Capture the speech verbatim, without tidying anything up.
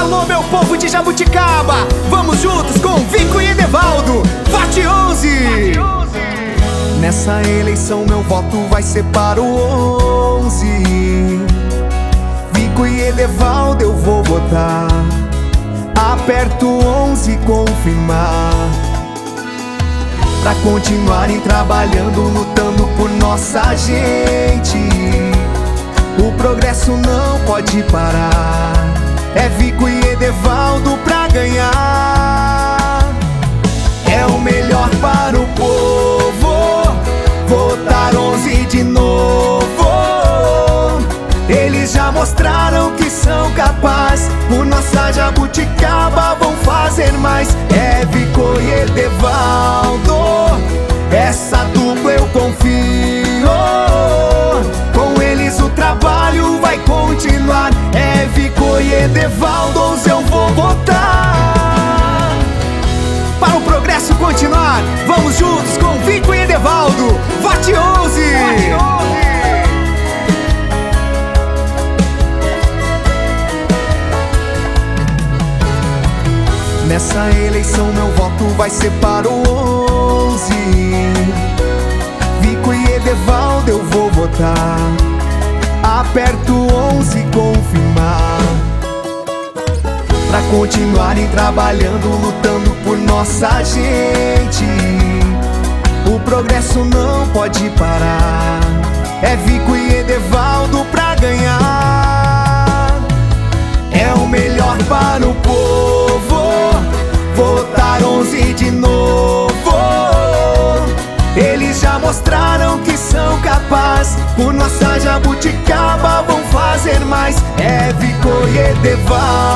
Alô, meu povo de Jabuticaba, vamos juntos com Vico e Edevaldo. Vote onze! Nessa eleição meu voto vai ser para o onze. Vico e Edevaldo eu vou votar. Aperto onze, confirmar. Pra continuarem trabalhando, lutando por nossa gente. O progresso não pode parar. É Vico e Edevaldo pra ganhar. É o melhor para o povo. Votar onze de novo. Eles já mostraram que são capazes. Por nossa Jabuticaba vão fazer mais. É Vico e Edevaldo, essa dupla eu confio. Com eles o trabalho vai continuar. É Vico e Edevaldo, eu vou votar. Para o progresso continuar, vamos juntos com Vico e Edevaldo. Vote onze! Nessa eleição meu voto vai ser para o onze. Vico e Edevaldo eu vou votar. Aperto onze, confirmar. Pra continuarem trabalhando, lutando por nossa gente. O progresso não pode parar. É Vico e Edevaldo pra ganhar. É o melhor para o povo. Votar onze de novo. Eles já mostraram que são capazes. Por nossa Jabuticaba vão fazer mais. É Vico e Edevaldo.